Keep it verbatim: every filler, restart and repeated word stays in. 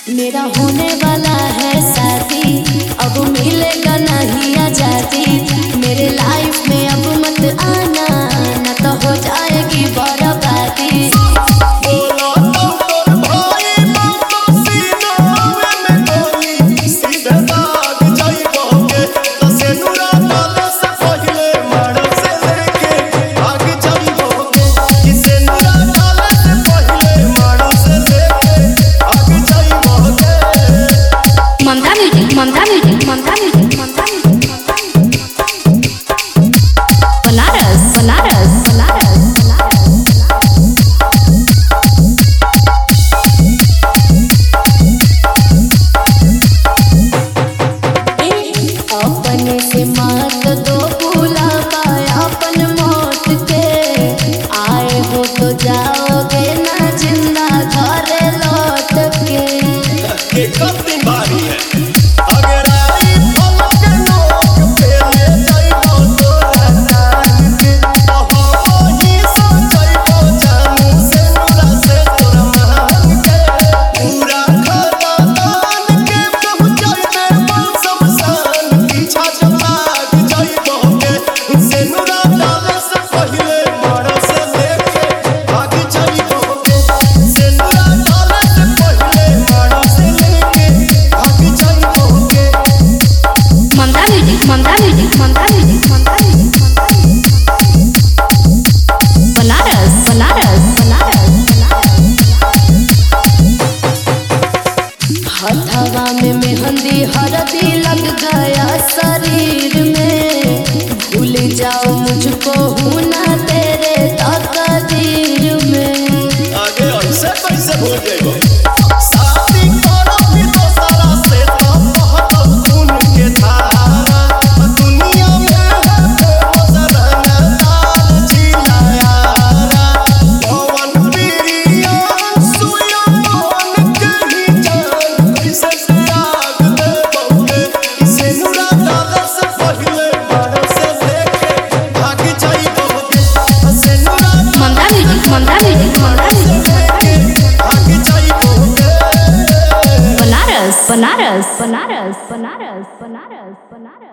मेरा होने वाला है शादी, अब मिलेगा नहीं आजादी। मेरे लाइफ में अब मत आना, न तो हो जाएगी बर्बादी। Mamta music, Mamta music, Mamta music, Banaras Banaras Banaras अपने से मत दो भूला पाया अपन मौत के, आए हो तो जाओगे ना जिंदा घर लौट के। ये कब दिन बारी है Mamta music, Mamta music, Mamta music, Banaras Banaras Banaras हथवा में मेहंदी हरदी लग गया शरीर में, भूल जाओ मुझको हूँ ना तेरे तकदीर में। आगे ऐसे कैसे भूल जाएगा? Mamta music, Mamta music, Banaras Banaras Banaras Banaras Banaras Banaras.